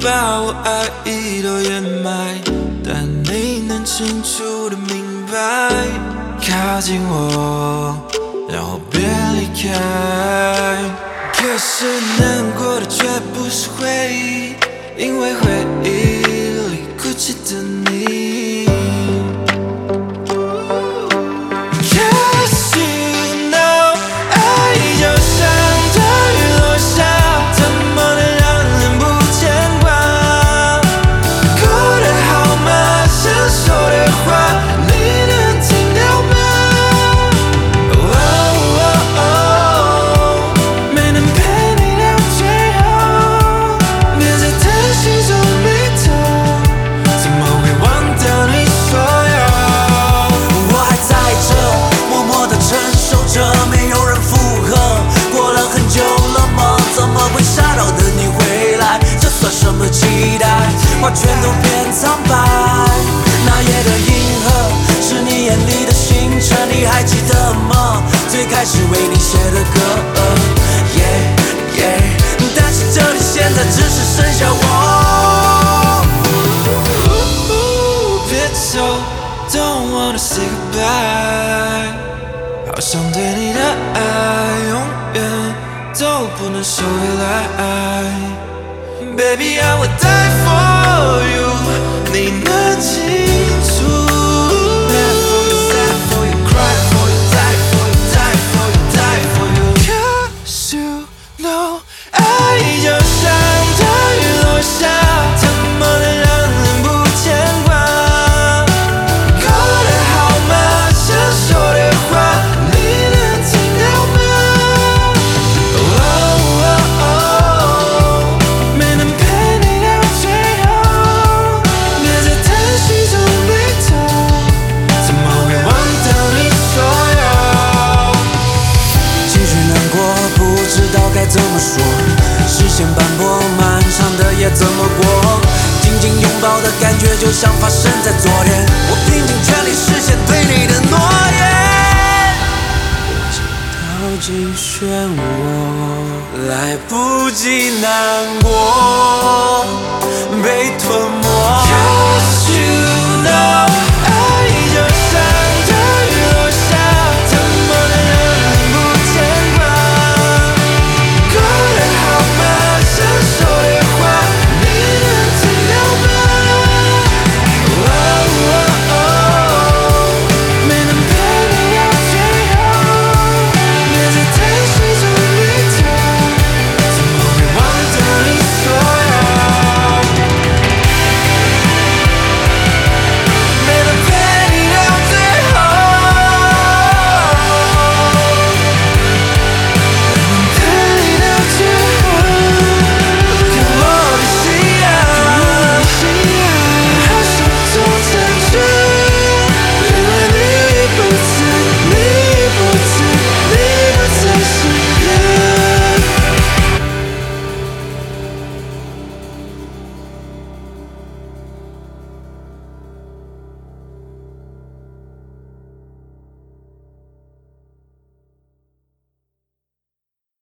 把我爱意都掩埋，但你能清楚的明白，靠近我，然后别离开。可是难过的却不是回忆，因为回忆里哭泣的你。Cause you know， 爱就像大雨落下，怎么能让人不牵挂？过得好吗？想说的话，你能听到吗？没能陪你到最后，别再担心皱眉头，怎么会忘掉你所有？ 我还在这，默默地承受着，没有人附和。过了很久了吗？怎么会傻到等你回来？这算什么期待？话全都变苍白。那夜的银河，是你眼里的星辰，你还记得吗？最开始为你写的歌但是这里现在只是剩下我。 别走 ，Don't wanna say goodbye。好想对你的爱，永远都不能收回来。Baby, I would die for you， 你能清楚。Live for you, sad for you, cry for you, die for you, die for you, die for you. Cause you know， 爱就像大雨落下，怎么能让人不牵挂？过得好吗？想说的话，你能听到吗？没能陪你到最后，别再担心皱眉头，怎么会忘掉你所有？ 情绪难过，不知道该怎么说，视线斑驳，漫长的夜怎么过？紧紧拥抱的感觉就像发生在昨天，我拼尽全力实现对你的诺言。逃进漩涡，来不及难过。